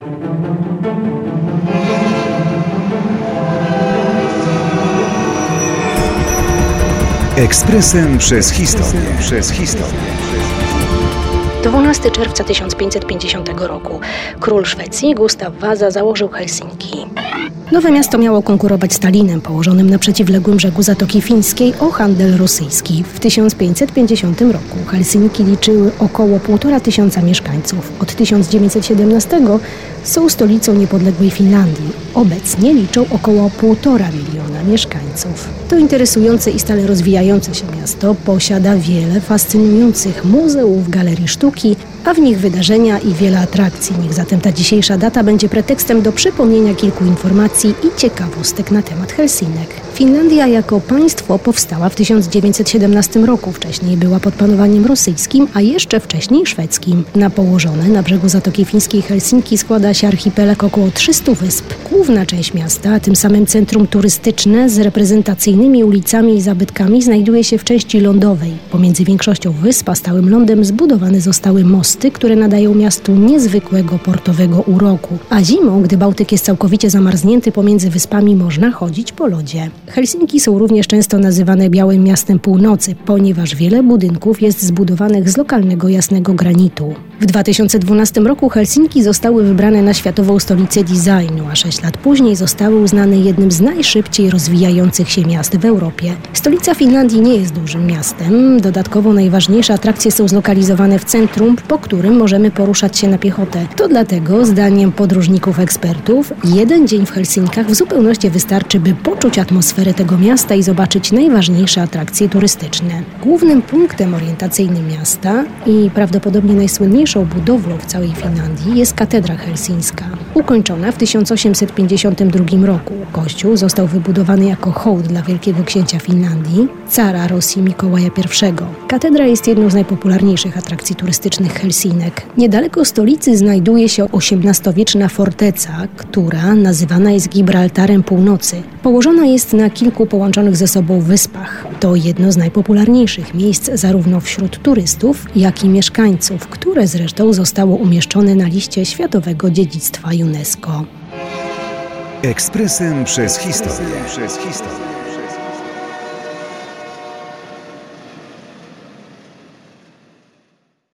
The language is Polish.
Ekspresem przez historię. 12 czerwca 1550 roku król Szwecji Gustaw Vasa założył Helsinki. Nowe miasto miało konkurować z Tallinem, położonym na przeciwległym brzegu Zatoki Fińskiej, o handel rosyjski. W 1550 roku Helsinki liczyły około 1500 mieszkańców. Od 1917 są stolicą niepodległej Finlandii. Obecnie liczą około 1,5 miliona mieszkańców. To interesujące i stale rozwijające się miasto posiada wiele fascynujących muzeów, galerii sztuki, a w nich wydarzenia i wiele atrakcji. Niech zatem ta dzisiejsza data będzie pretekstem do przypomnienia kilku informacji i ciekawostek na temat Helsinek. Finlandia jako państwo powstała w 1917 roku. Wcześniej była pod panowaniem rosyjskim, a jeszcze wcześniej szwedzkim. Na położone na brzegu Zatoki Fińskiej Helsinki składa się archipelag około 300 wysp. Główna część miasta, a tym samym centrum turystyczne z reprezentacyjnymi ulicami i zabytkami, znajduje się w części lądowej. Pomiędzy większością wysp a stałym lądem zbudowane zostały mosty, które nadają miastu niezwykłego portowego uroku. A zimą, gdy Bałtyk jest całkowicie zamarznięty, pomiędzy wyspami można chodzić po lodzie. Helsinki są również często nazywane Białym Miastem Północy, ponieważ wiele budynków jest zbudowanych z lokalnego jasnego granitu. W 2012 roku Helsinki zostały wybrane na światową stolicę designu, a 6 lat później zostały uznane jednym z najszybciej rozwijających się miast w Europie. Stolica Finlandii nie jest dużym miastem. Dodatkowo najważniejsze atrakcje są zlokalizowane w centrum, po którym możemy poruszać się na piechotę. To dlatego, zdaniem podróżników ekspertów, jeden dzień w Helsinkach w zupełności wystarczy, by poczuć atmosferę tego miasta i zobaczyć najważniejsze atrakcje turystyczne. Głównym punktem orientacyjnym miasta i prawdopodobnie najsłynniejszą budowlą w całej Finlandii jest katedra helsińska. Ukończona w 1852 roku. Kościół został wybudowany jako hołd dla wielkiego księcia Finlandii, cara Rosji Mikołaja I. Katedra jest jedną z najpopularniejszych atrakcji turystycznych Helsinek. Niedaleko stolicy znajduje się XVIII-wieczna forteca, która nazywana jest Gibraltarem Północy. Położona jest na kilku połączonych ze sobą wyspach. To jedno z najpopularniejszych miejsc zarówno wśród turystów, jak i mieszkańców, które zresztą zostało umieszczone na liście Światowego Dziedzictwa UNESCO. Ekspresem przez historię.